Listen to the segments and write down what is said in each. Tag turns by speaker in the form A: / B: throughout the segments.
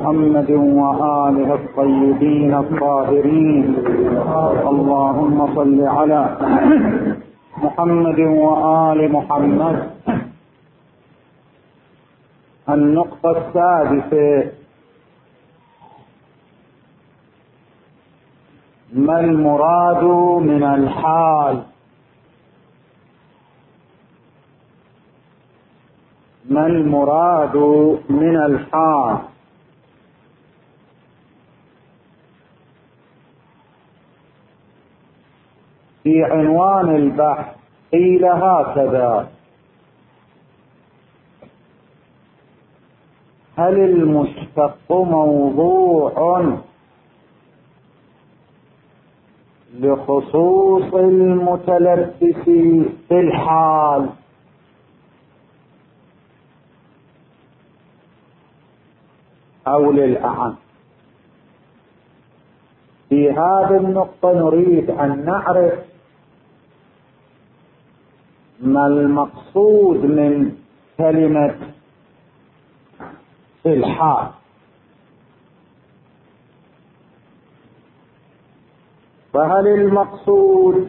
A: محمد وآله الطيبين الطاهرين. اللهم صل على محمد وآل محمد. النقطة السادسة: ما المراد من الحال؟ ما المراد من الحال؟ في عنوان البحث قيل هكذا: هل المشتق موضوع لخصوص المتلبس في الحال أو للأعم؟ في هذه النقطة نريد أن نعرف ما المقصود من كلمة في الحال. فهل المقصود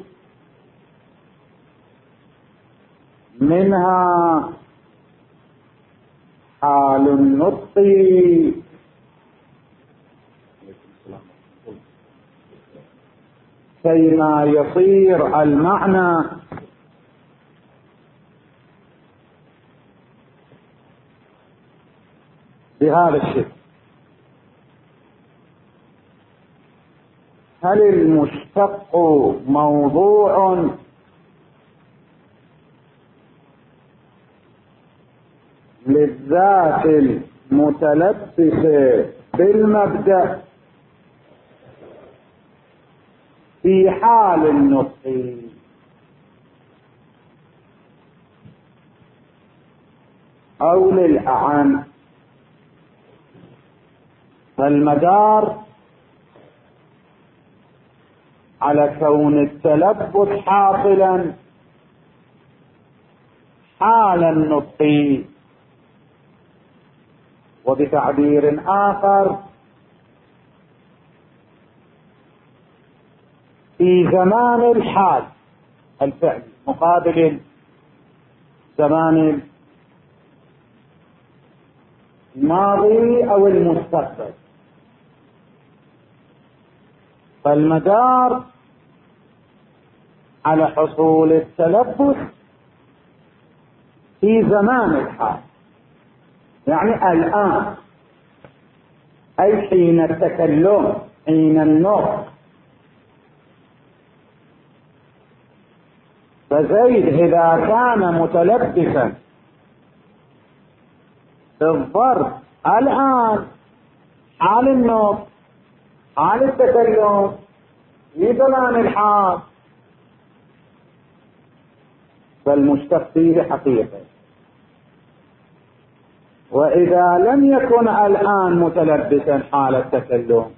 A: منها حال النطق كيما يصير المعنى بهذا الشكل؟ هل المشتق موضوع للذات المتلبسة بالمبدأ في حال النطق، أو للأعم؟ فالمدار على كون التلبس حاصلا حال النطق، وبتعبير آخر في زمان الحال الفعل مقابل زمان الماضي أو المستقبل. فالمدار على حصول التلبس في زمان الحال، يعني الآن، أي حين التكلم، حين النطق. فزيد إذا كان متلبسا بالظرف الآن، حال النطق، حال التكلم، في زمان الحال، فالمشتق فيه حقيقة. وإذا لم يكن الآن متلبسا حال التكلم،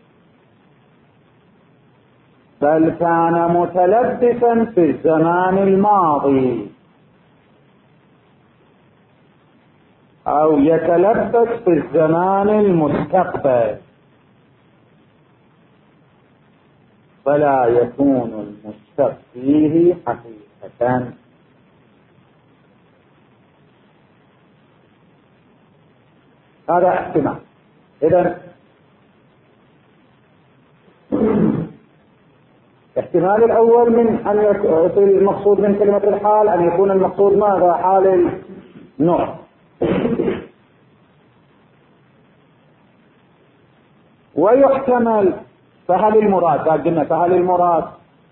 A: بل كان متلبسا في الزمان الماضي أو يتلبس في الزمان المستقبل، فلا يكون المشتق فيه حقيقة. هذا احتمال. إذن الاحتمال الأول من أن يكون المقصود من كلمة الحال أن يكون المقصود ماذا؟ حال النوع. ويحتمل فهل المراد، قلنا فهل المراد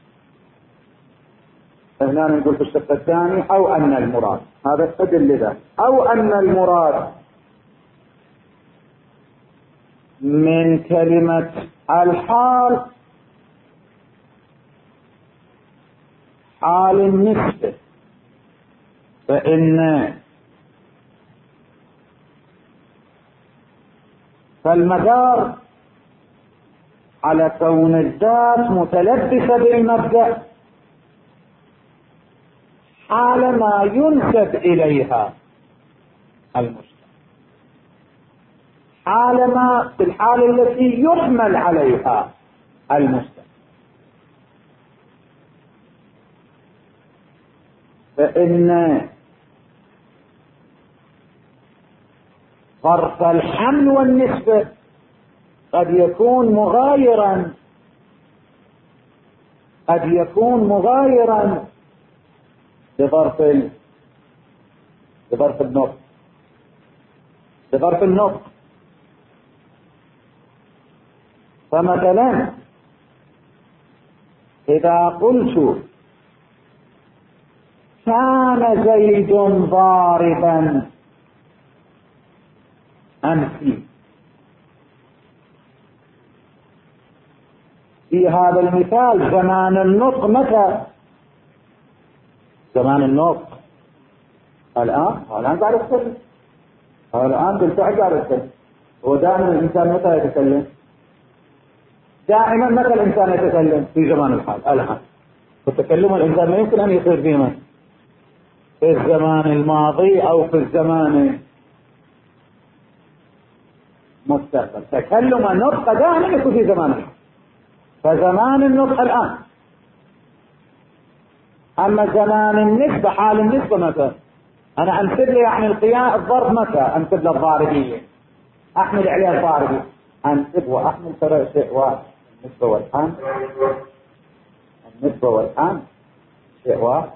A: هنا نقول في الشق الثاني أو أن المراد، هذا استدل لذا، أو أن المراد من كلمة الحال حال النسبة، فالمدار على كون الذات متلبسة بالمبدأ حال ما ينسب إليها المشتق، في الحالة التي يحمل عليها المستقبل. فإن ظرف الحمل والنسبة قد يكون مغايرا بظرف النطق. فمثلا إذا قلت كان زيد ضاربا أمس، في هذا المثال زمان النطق متى؟ زمان النطق الآن قاعد أتكلم، الآن بالفعل قاعد أتكلم. ودائما الإنسان متى يتكلم؟ دائما متى الإنسان يتكلم؟ في زمان الحال الآن. وتكلم الإنسان ما يمكن أن يصير في الزمان الماضي أو في الزمان المستقبل. تكلم النطق دائما يكون في زمان الحال، فزمان النطق الآن. أما زمان النسبة، حال النسبة متى؟ أنا أنسب لي يعني الضرب متى؟ أنسب له الضاربية، أحمل عليها الضاربية، أنسب وأحمل ترى شيء واحد. النسبة والحمل شيء واحد.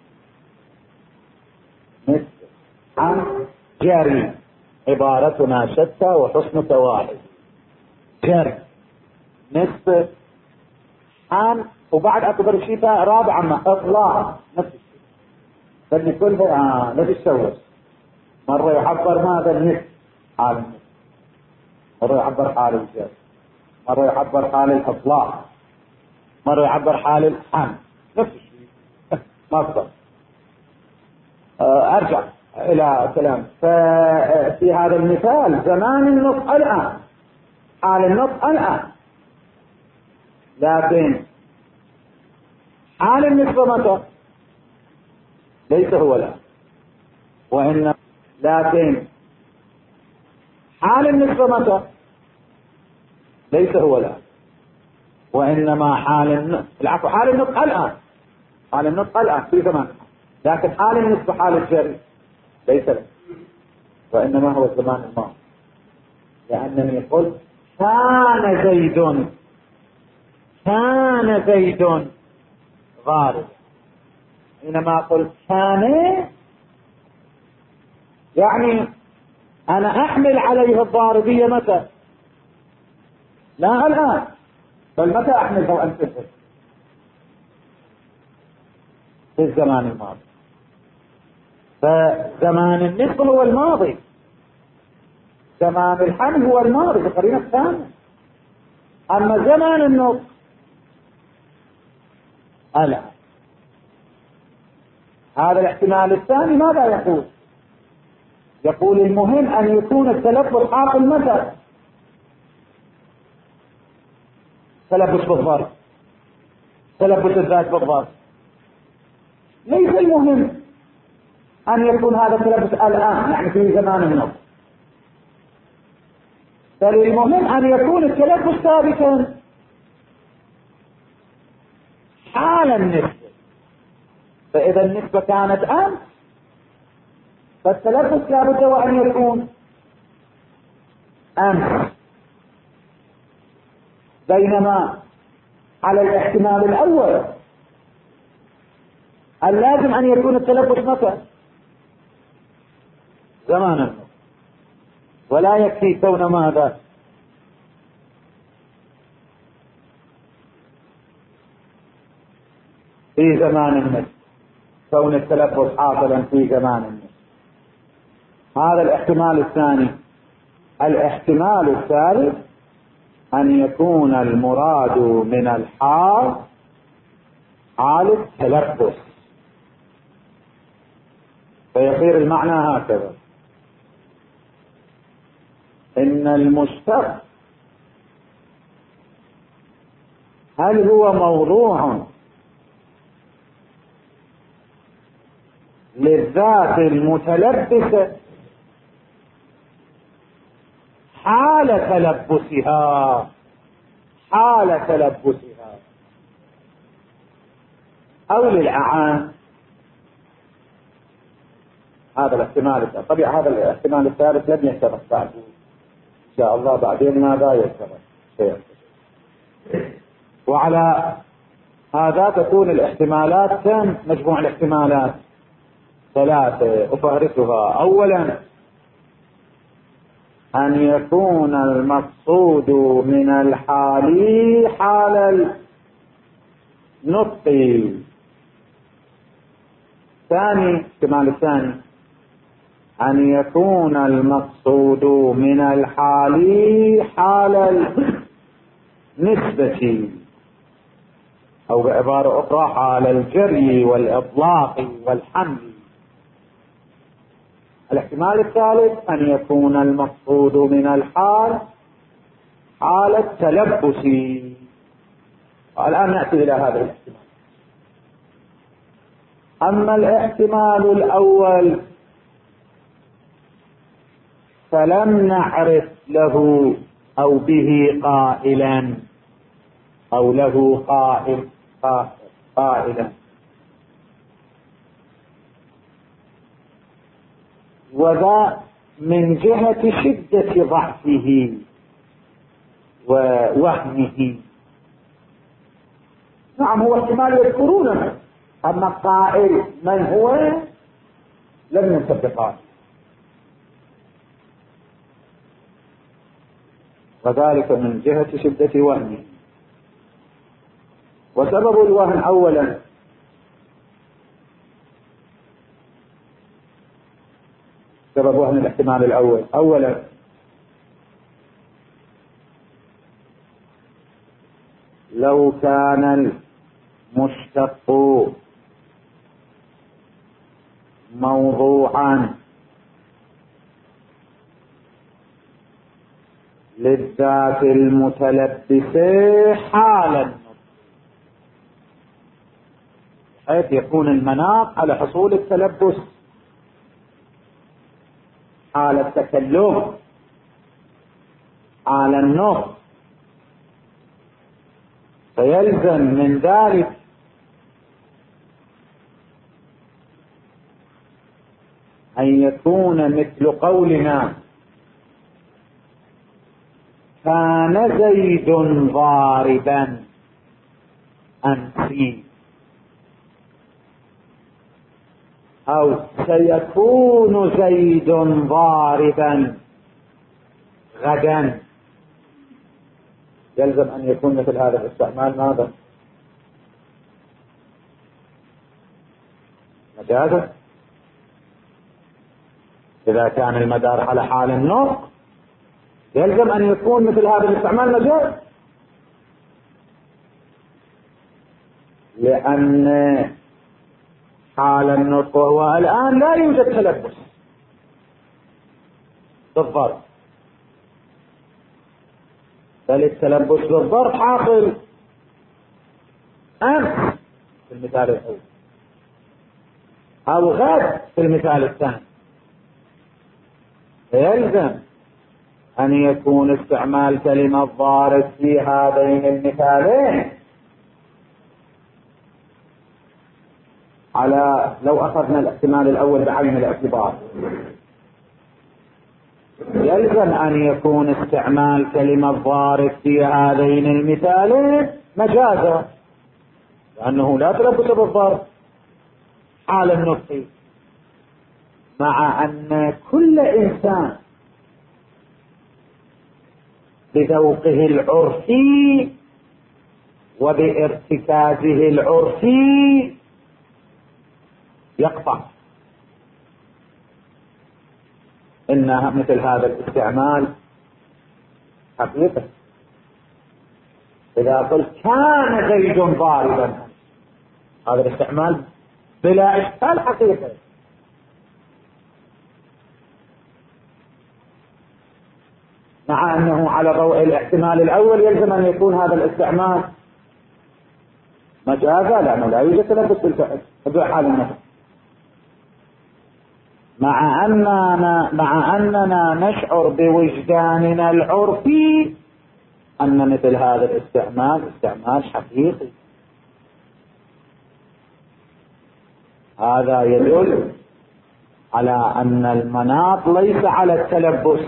A: نسبة حمل جري، عبارتنا شتى وحسنك واحد. جري نسبة حمل، وبعد أكبر شيء رابع مع إطلاق نفس الشيء. فاللي كلها نفس السوس. مرة يعبر ماذا النسبة حال النسبة، مرة يعبر حال الجري، مرة يعبر حال الإطلاق، مرة يعبر حال الحمل، نفس الشيء. مصدر. أرجع إلى كلام. ففي هذا المثال زمان النطق الآن، حال النطق الآن، لكن حال النسبة متى؟ ليس هو الآن، لكن حال النسبة متى؟ ليس هو الآن، وإنما حال النطق الآن. حال النطق الآن في زمان، لكن حال النسبة حال الجري ليس له، وإنما هو الزمان الماضي. لأنني قلت كان زيد ضارب، حينما قلت كان يعني أنا أحمل عليه الضاربية متى؟ لا الآن، بل متى أحملها وأنسبها؟ في الزمان الماضي. فزمان النسبة هو الماضي، زمان الحمل هو الماضي بقرينة الثانية. أما زمان النطق الآن. هذا الاحتمال الثاني ماذا يقول؟ يقول المهم أن يكون التلبس حاصل متى؟ تلبس بالضرب، تلبس الذات بالضرب. ليس المهم أن يكون هذا التلبس الآن، يعني في زمان النطق، بل المهم أن يكون التلبس ثابتا حال النسبة. فإذا النسبة كانت أمس، فالتلبس لابد وأن يكون أمس. بينما على الاحتمال الأول اللازم أن يكون التلبس متى؟ زمانا، ولا يكفي كون ماذا؟ في زمان النسب، كون التلبس حاصلا في زمان النسب. هذا الاحتمال الثاني. الاحتمال الثالث أن يكون المراد من الحال حال التلبس، فيصير المعنى هكذا: إن المشتق هل هو موضوع للذات المتلبسة حال تلبسها أو للأعان. هذا الاحتمال طبيعي، هذا الاحتمال الثالث لم يتبقى بعد إن شاء الله بعدين ماذا يتبقى. وعلى هذا تكون الاحتمالات كم؟ مجموع الاحتمالات 3 أفهرسها. أولا أن يكون المقصود من الحال حال النطق. الاحتمال الثاني أن يكون المقصود من الحال حال النسبة، أو بعبارة أخرى حال الجري والإطلاق والحمل. الاحتمال الثالث أن يكون المقصود من الحال حال التلبس. الآن نأتي إلى هذا الاحتمال. أما الاحتمال الأول فلم نعرف له أو به قائلا أو له قائلا، وذا من جهة شدة ضعفه ووهمه. نعم هو احتمال يذكرونه، أما القائل من هو لم يصدقه، وذلك من جهة شدة وهمه. وسبب الوهم أولا سبب وهم الاحتمال الأول أولا لو كان المشتق موضوعا للذات المتلبسة حالا، حيث يكون المناط على حصول التلبس حال التكلم حال النطق، فيلزم من ذلك أن يكون مثل قولنا كان زيد ضاربا أمسي، أو سيكون زيد ضاربا غدا. يلزم أن يكون مثل هذا الاستعمال ماذا؟ مجازا. إذا كان المدار على حال النطق يلزم أن يكون مثل هذا الاستعمال مجاز، لأن حال النطق وهو الآن لا يوجد تلبس بالضرب، بل التلبس بالضرب حاصل أمس في المثال الأول أو غد في المثال الثاني. يلزم أن يكون استعمال كلمة ضارب في هذين المثالين على، لو أخذنا الاحتمال الأول بعين الاعتبار، يلزم أن يكون استعمال كلمة ضارب في هذين المثالين مجازا، لأنه لا تلبس بالضرب حال النطق، مع أن كل إنسان بذوقه العرفي وبارتكازه العرفي يقطع إن مثل هذا الاستعمال حقيقة. إذا قلت كان زيد ضاربا هذا الاستعمال بلا إشكال حقيقة، مع أنه على ضوء الاحتمال الأول يلزم أن يكون هذا الاستعمال مجازا، لأنه لا يوجد تلبس بالفعل بحال النفس. مع أننا نشعر بوجداننا العرفي أن مثل هذا الاستعمال استعمال حقيقي. هذا يدل على أن المناط ليس على التلبس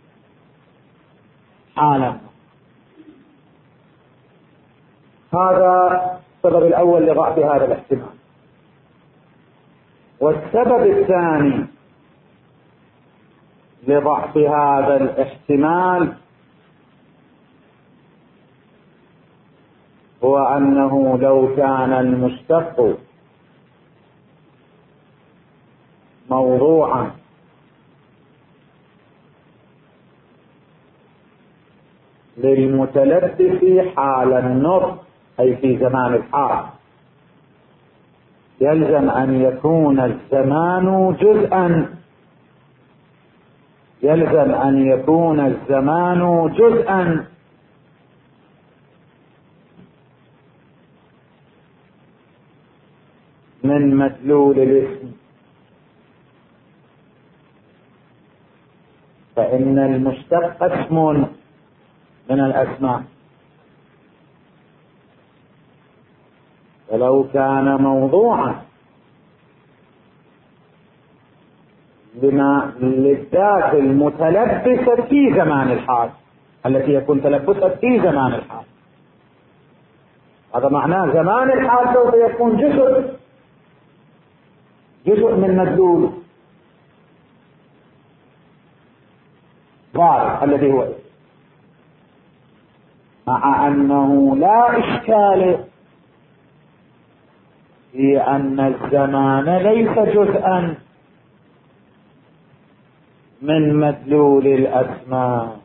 A: حالا. هذا السبب الأول لضعف هذا الاحتمال. والسبب الثاني لضعف هذا الاحتمال هو أنه لو كان المشتق موضوعا للمتلبس حال النطق أي في زمان الحال، يلزم أن يكون الزمان جزءا من مدلول الاسم، فإن المشتق اسم من الأسماء. ولو كان موضوعا للذات المتلبسة في زمان الحال التي يكون تلبسها في زمان الحال، هذا معناه زمان الحال سوف يكون جزء من مدلول ظاهر الذي هو، مع أنه لا إشكال في أن الزمان ليس جزءا من مدلول الأسماء.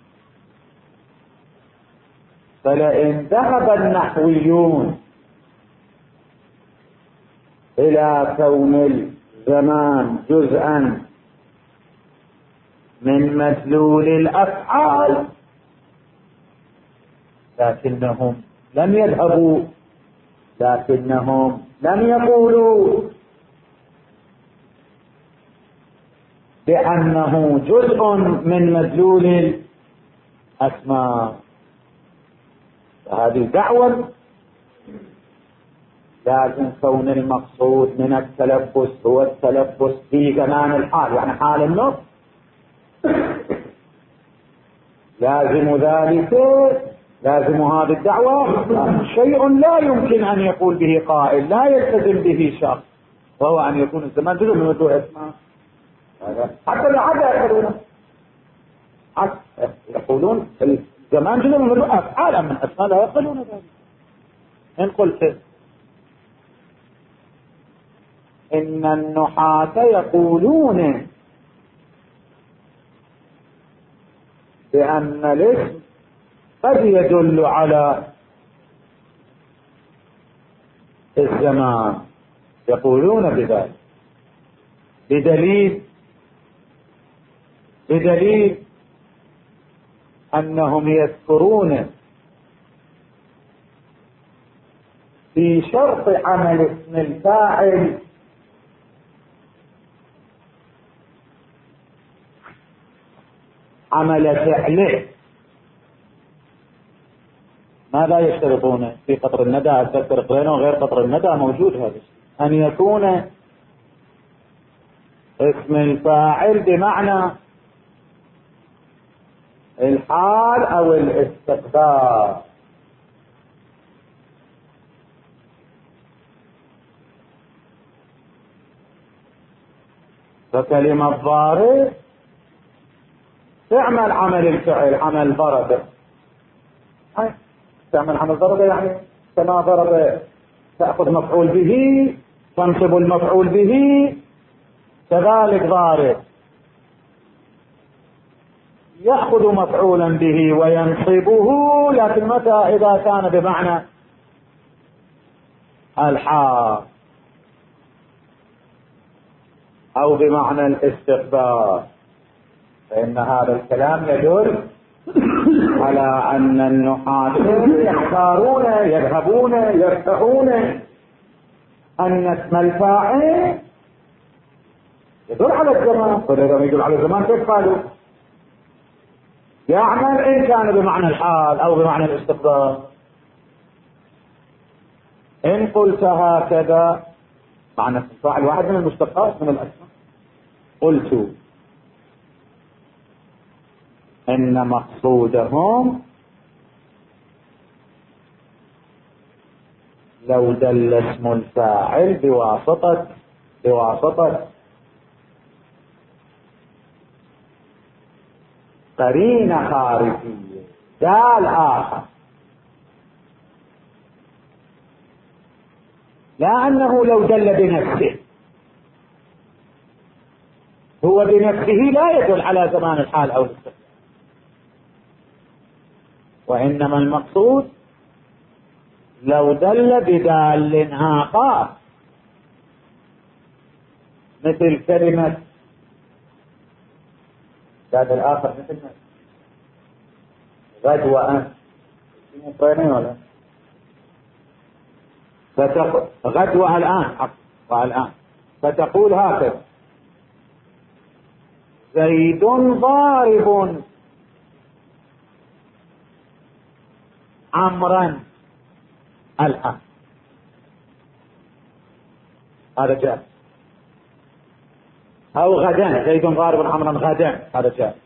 A: فلئن ذهب النحويون إلى كون الزمان جزءا من مدلول الأفعال لكنهم لم يقولوا بأنه جزء من مدلول الأسماء. هذه دعوة لازم كون المقصود من التلبس هو التلبس في زمان الحال، يعني حال النطق، لازم هذه الدعوة شيء لا يمكن أن يقول به قائل، لا يلتزم به شخص، وهو أن يكون الزمان جزء من مدلول الأسماء. حتى يقولون الزمان جزء من مدلول أفعال من أسماء لا يقبلون ذلك. إن قلت إن النحاة يقولون بأن الاسم قد يدل على الزمان، يقولون بذلك بدليل أنهم يذكرون في شرط عمل اسم الفاعل عمل فعله. ماذا يشترطون في قطر الندى؟ أتذكر قرينه وغير قطر الندى موجود هذا، أن يكون اسم الفاعل بمعنى الحال أو الاستقبال. فكلمة ضارب تعمل عمل الفعل، عمل ضرب، تعمل عمل ضرب، يعني كما ضرب تأخذ مفعول به تنصب المفعول به، كذلك ضارب يأخذ مفعولا به وينصبه، لكن متى؟ إذا كان بمعنى الحال أو بمعنى الاستقبال، فإن هذا الكلام يدل على أن النحاة يرتعون أن اسم الفاعل يدل على الزمان. فإذا يدل على الزمان كيف قالوا؟ يعمل إن كان بمعنى الحال أو بمعنى الاستقبال. إن قلت هكذا معنى فاعل واحد من المشتقات من الأسماء، قلت إن مقصودهم لو دل اسم الفاعل بواسطة قرينة خارجية دال آخر، لا أنه لو دل بنفسه، هو بنفسه لا يدل على زمان الحال أو الاستقبال، وإنما المقصود لو دل بدال آخر، مثل كلمة هذا الآخر مثل غد وأن ولا غد والآن فتقول هكذا زيد ضارب عمرا الآن، هذا جاء. أو غدا زيد ضارب عمرا غدا، هذا جاء.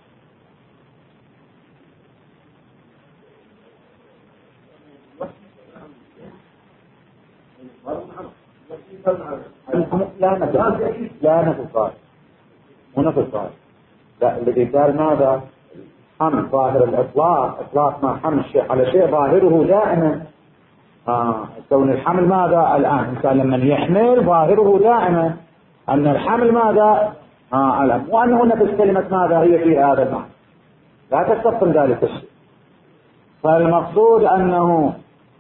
A: لا نفس قال لا، الذي قال ماذا؟ حمل ظاهر الإطلاق، إطلاق ما حمل شيء على شيء ظاهره دائما. كون الحمل ماذا الآن؟ إنسان لما يحمل ظاهره دائما أن الحمل ماذا؟ الآن، وأنه نفس كلمة ماذا هي في هذا المعنى، لا تستقبل ذلك الشيء. فالمقصود أنه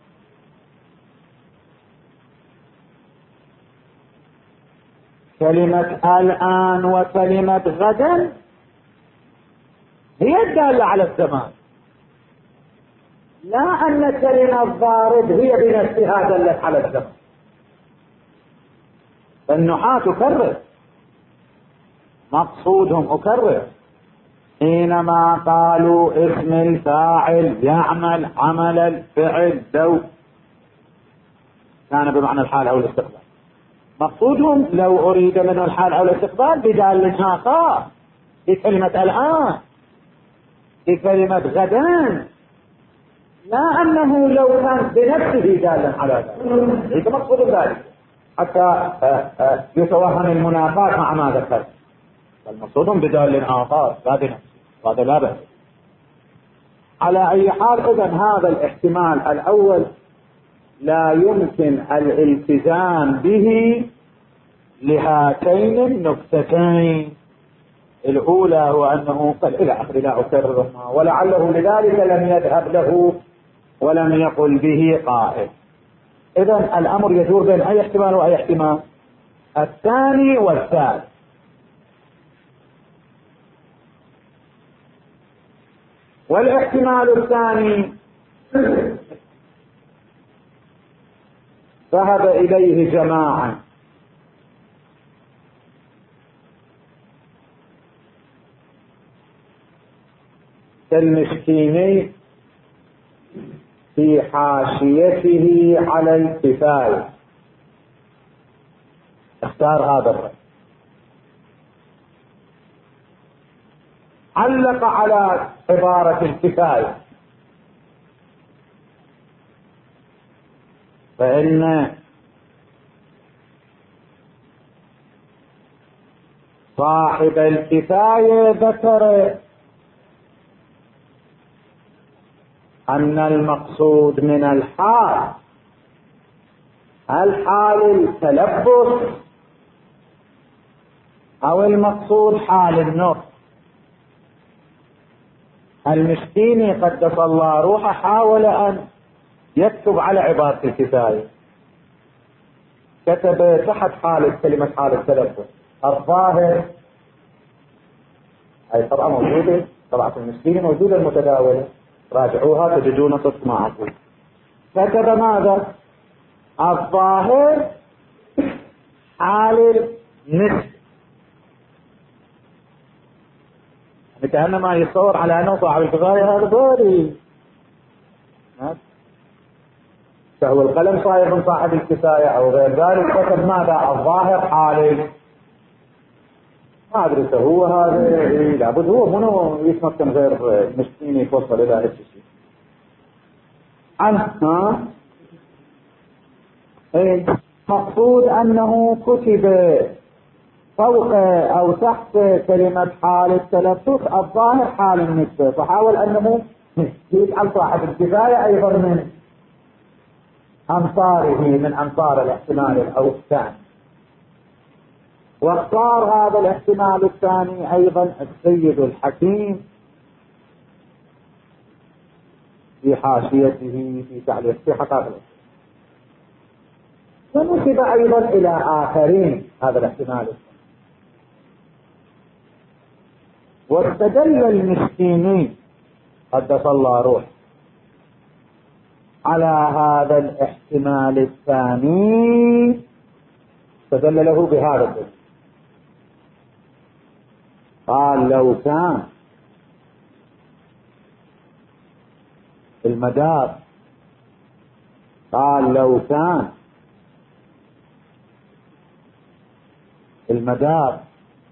A: كلمة الآن وكلمة غدا هي الدالة على الزمان، لا أن كلمة ضارب هي بنفسها دلت على الزمان. فالنحاة أكرر مقصودهم، أكرر حينما قالوا اسم الفاعل يعمل عمل الفعل لو كان بمعنى الحال أو الاستقبال، مقصودهم لو أريد منه الحال أو الاستقبال بدال آخر، بكلمة الآن، بكلمة غدا، لا أنه لو كان بنفسه دالا على ذلك. ليس مقصود ذلك حتى يتوهم المنافاة مع ما ذكر، المقصود بدال آخر لا بنفسه، هذا لا بأس. على أي حال إذن هذا الاحتمال الأول لا يمكن الالتزام به لهاتين النكتتين. الأولى هو أنه قال إلى آخر لا أكررها، ولعله لذلك لم يذهب له ولم يقل به قائل. إذن الأمر يدور بين أي احتمال وأي احتمال؟ الثاني والثالث. والاحتمال الثاني ذهب إليه جماعة كالمسكيني في حاشيته على الكفاية، اختار هذا الرأي، علق على عبارة الكفاية، فإن صاحب الكفاية ذكر أن المقصود من الحال التلبس أو المقصود حال النطق. المسكيني قدس الله روحه حاول أن يكتب على عبارة الكفاية، كتب تحت كلمة حال التلبس الظاهر، أي طبعا موجودة، طبعا المسكيني موجودة المتداولة، راجعوها تجدون صدق ما أقول. كتب ماذا؟ الظاهر حال النسب كأنما يتصور على أنه صاحب الكفاية هذا بوري، فهو القلم صاير من صاحب الكفاية أو غير ذلك، كتب ماذا الظاهر حالي، ما أدري هو هذا لابد هو منو يتمكن غير مسكين يتوصل إلى هذا الشيء عنها. مقصود أنه كتب فوق أو تحت كلمة حال التلفظ الظاهر حال النسبة، فحاول أنه يجعل صاحب الكفاية أيضا من أنصاره، من أنصار الاحتمال الأول الثاني، واختار هذا الاحتمال الثاني أيضا السيد الحكيم في حاشيته في تعليق في حقائق، ونسب أيضا إلى آخرين هذا الاحتمال الثاني. واستدل المسكينين قدس الله روح على هذا الاحتمال الثاني، استدل له بهذا الدليل، قال لو كان المدار، قال لو كان المدار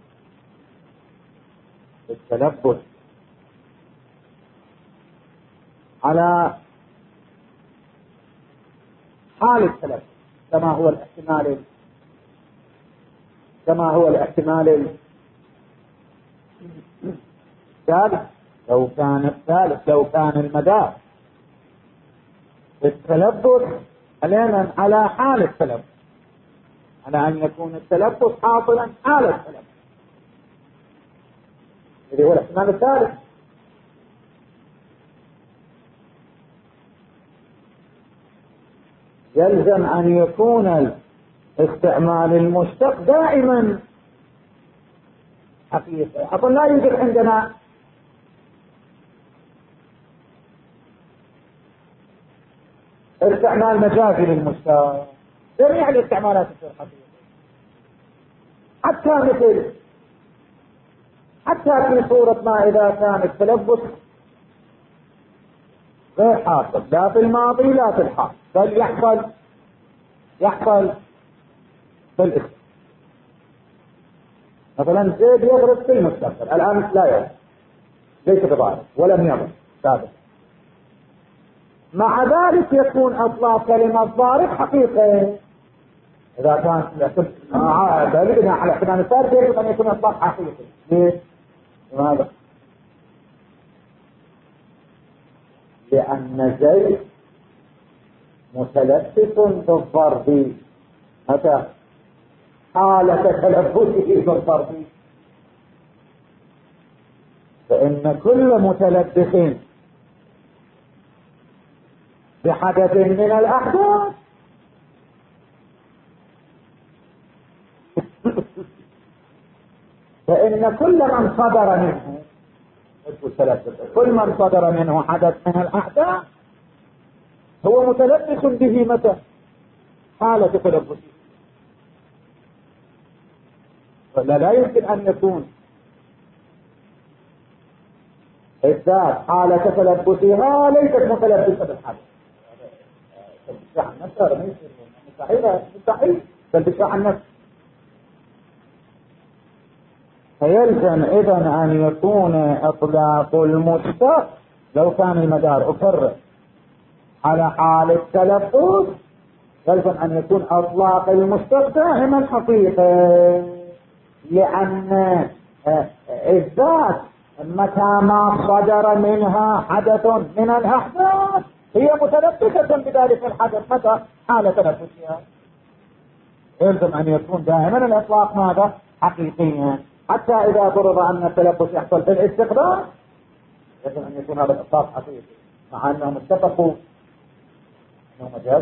A: التلبس على حال التلبس كما هو الاحتمال الثالث، لو كان المدار التلبس علينا على حال التلبس، على أن يكون التلبس حاصلا حال التلبس، اللي هو الاحتمال الثالث، يلزم أن يكون الاستعمال المشتق دائما حقيقة. أقول لا يوجد عندنا استعمال مجازي للمشتق، جميع الاستعمالات تصير حقيقة، حتى في صورة ما إذا كان التلبس غير حاصل لا في الماضي لا في الحال، بل يحصل في الاسم. مثلا زيد يضرب في المستقبل، الآن لا يضرب، ليس بضارب ولم يضرب سابقا، مع ذلك يكون اطلاق كلمة ضارب حقيقة اذا كان دليلنا على احتمال الثالث يجب ان يكون اطلاق حقيقي. ليش؟ لماذا؟ لان زيد متلبس بالضرب، متى؟ حالة تلبسه بالضرب، فإن كل متلبس بحدث من الأحداث فإن كل من صدر منه كل من صدر منه حدث من الأحداث هو متلبس به، متى؟ حالة تلبسه، لا يمكن أن يكون الذات حالة تلبسها ليست متلبسة بالحدث، تلبسها عن نفسها مستحيل تلبسها عن نفسها. فيلزم إذن أن يكون إطلاق المشتق لو كان المدار أكرر على حال التلبس، يلزم أن يكون إطلاق المشتق دائما حقيقة، لأن الذات متى ما صدر منها حدث من الأحداث هي متلبسة بذلك الحدث، متى؟ حال تلبسها. يلزم أن يكون دائما الإطلاق ماذا؟ حقيقيا، حتى إذا فرض أن التلبس يحصل في الاستقبال يجب أن يكون هذا الإطلاق حقيقي، مع أنهم اتفقوا أنه مجاز.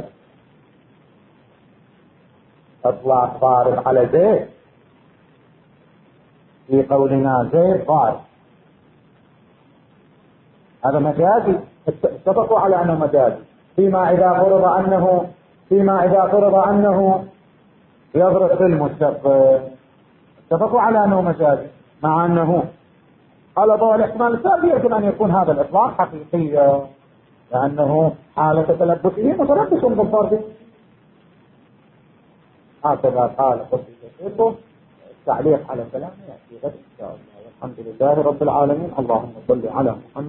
A: إطلاق ضارب على زيد في قولنا زيد ضارب، هذا مجازي، اتفقوا على أنه مجازي، فيما إذا فرض أنه يضرب في المستقبل اتفقوا على أنه مجازي، مع أنه على ضوء الاحتمال الثاني يمكن أن يكون هذا الإطلاق حقيقيا لأنه حالة تلبسه متلبس بالفرد. هكذا قال قصيدته. التعليق على كلامه يأتي غد إن شاء الله. والحمد لله رب العالمين. اللهم صل على محمد.